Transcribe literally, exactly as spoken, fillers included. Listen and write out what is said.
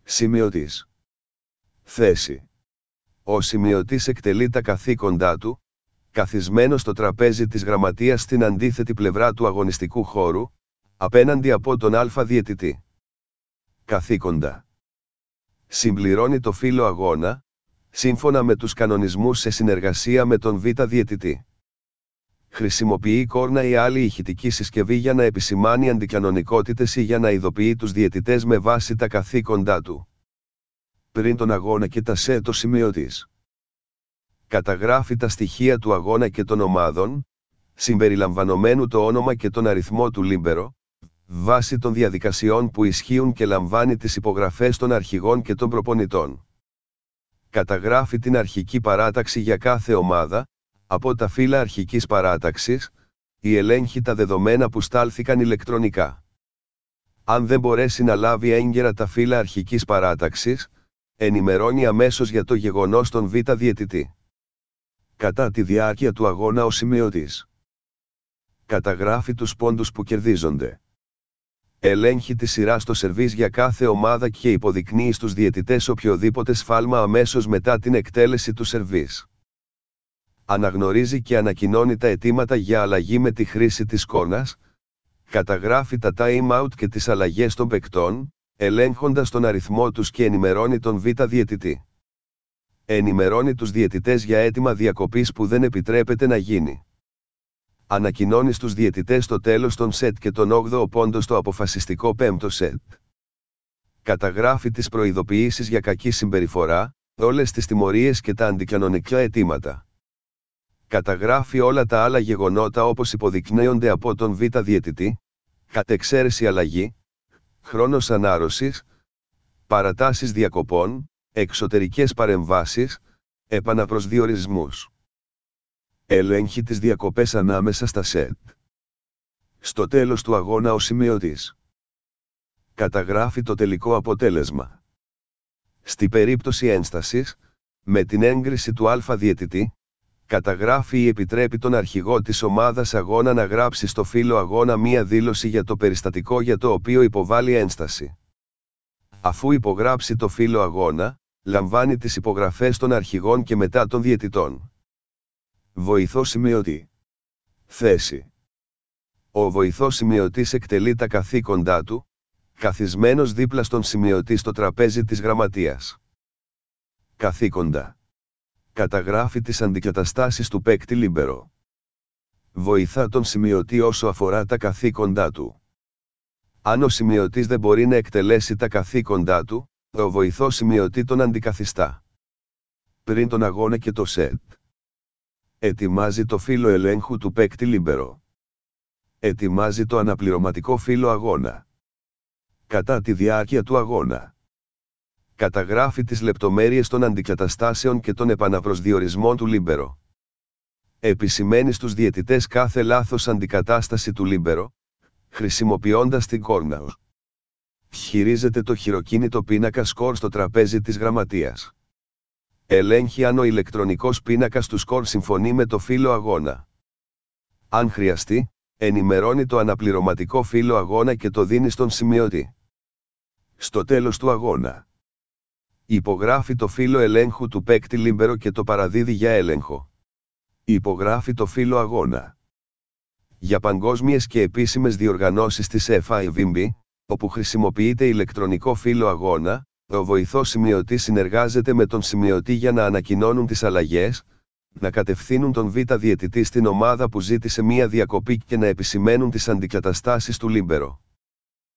Σημειωτής. Θέση. Ο σημειωτής εκτελεί τα καθήκοντά του, καθισμένος στο τραπέζι της γραμματείας στην αντίθετη πλευρά του αγωνιστικού χώρου, απέναντι από τον Α διαιτητή. Καθήκοντα. Συμπληρώνει το φύλλο αγώνα, σύμφωνα με τους κανονισμούς σε συνεργασία με τον Β διαιτητή. Χρησιμοποιεί κόρνα ή άλλη ηχητική συσκευή για να επισημάνει αντικανονικότητες ή για να ειδοποιεί τους διαιτητές με βάση τα καθήκοντά του. Πριν τον αγώνα και τα σετ ο σημειωτής καταγράφει τα στοιχεία του αγώνα και των ομάδων, συμπεριλαμβανομένου το όνομα και τον αριθμό του λίμπερο, βάσει των διαδικασιών που ισχύουν και λαμβάνει τις υπογραφές των αρχηγών και των προπονητών. Καταγράφει την αρχική παράταξη για κάθε ομάδα, από τα φύλλα αρχικής παράταξης, ή ελέγχει τα δεδομένα που στάλθηκαν ηλεκτρονικά. Αν δεν μπορέσει να λάβει έγκαιρα τα φύλλα αρχικής παράταξης, ενημερώνει αμέσως για το γεγονός τον Β διαιτητή. Κατά τη διάρκεια του αγώνα ο σημειωτής καταγράφει τους πόντους που κερδίζονται. Ελέγχει τη σειρά στο σερβίς για κάθε ομάδα και υποδεικνύει στους διαιτητές οποιοδήποτε σφάλμα αμέσως μετά την εκτέλεση του σερβίς. Αναγνωρίζει και ανακοινώνει τα αιτήματα για αλλαγή με τη χρήση της κόρνας, καταγράφει τα time out και τις αλλαγές των παικτών, ελέγχοντας τον αριθμό τους και ενημερώνει τον Β διαιτητή. Ενημερώνει τους διαιτητές για αίτημα διακοπής που δεν επιτρέπεται να γίνει. Ανακοινώνει στους διαιτητές το τέλος των σετ και τον όγδοο πόντο στο αποφασιστικό πέμπτο σετ. Καταγράφει τις προειδοποιήσεις για κακή συμπεριφορά, όλες τις τιμωρίες και τα αντικανονικά αιτήματα. Καταγράφει όλα τα άλλα γεγονότα όπως υποδεικνύονται από τον Β διαιτητή, κατ' εξαίρεση αλλαγή, χρόνος ανάρρωσης, παρατάσεις διακοπών, εξωτερικές παρεμβάσεις, επαναπροσδιορισμούς. Ελέγχει τις διακοπές ανάμεσα στα σετ. Στο τέλος του αγώνα ο σημειωτής καταγράφει το τελικό αποτέλεσμα. Στη περίπτωση ένστασης, με την έγκριση του Α διαιτητή, καταγράφει ή επιτρέπει τον αρχηγό της ομάδας αγώνα να γράψει στο φύλλο αγώνα μία δήλωση για το περιστατικό για το οποίο υποβάλλει ένσταση. Αφού υπογράψει το φύλλο αγώνα, λαμβάνει τις υπογραφές των αρχηγών και μετά των διαιτητών. Βοηθός σημειωτή. Θέση. Ο βοηθός σημειωτής εκτελεί τα καθήκοντά του, καθισμένος δίπλα στον σημειωτή στο τραπέζι της γραμματείας. Καθήκοντα. Καταγράφει τις αντικαταστάσεις του παίκτη λίμπερο. Βοηθά τον σημειωτή όσο αφορά τα καθήκοντά του. Αν ο σημειωτής δεν μπορεί να εκτελέσει τα καθήκοντά του, ο βοηθός σημειωτή τον αντικαθιστά. Πριν τον αγώνα και το σετ. Ετοιμάζει το φύλλο ελέγχου του παίκτη λίμπερο. Ετοιμάζει το αναπληρωματικό φύλλο αγώνα. Κατά τη διάρκεια του αγώνα. Καταγράφει τις λεπτομέρειες των αντικαταστάσεων και των επαναπροσδιορισμών του λίμπερο. Επισημαίνει στους διαιτητές κάθε λάθος αντικατάσταση του λίμπερο, χρησιμοποιώντας την κόρνα. Χειρίζεται το χειροκίνητο πίνακα σκορ στο τραπέζι της γραμματείας. Ελέγχει αν ο ηλεκτρονικός πίνακας του σκορ συμφωνεί με το φύλλο αγώνα. Αν χρειαστεί, ενημερώνει το αναπληρωματικό φύλλο αγώνα και το δίνει στον σημειωτή. Στο τέλος του αγώνα. Υπογράφει το φύλλο ελέγχου του παίκτη λίμπερο και το παραδίδει για έλεγχο. Υπογράφει το φύλλο αγώνα. Για παγκόσμιες και επίσημες διοργανώσεις της εφ άι βι μπι, όπου χρησιμοποιείται ηλεκτρονικό φύλλο αγώνα, ο βοηθός σημειωτής συνεργάζεται με τον σημειωτή για να ανακοινώνουν τις αλλαγές, να κατευθύνουν τον Β διαιτητή στην ομάδα που ζήτησε μία διακοπή και να επισημαίνουν τις αντικαταστάσεις του λίμπερο.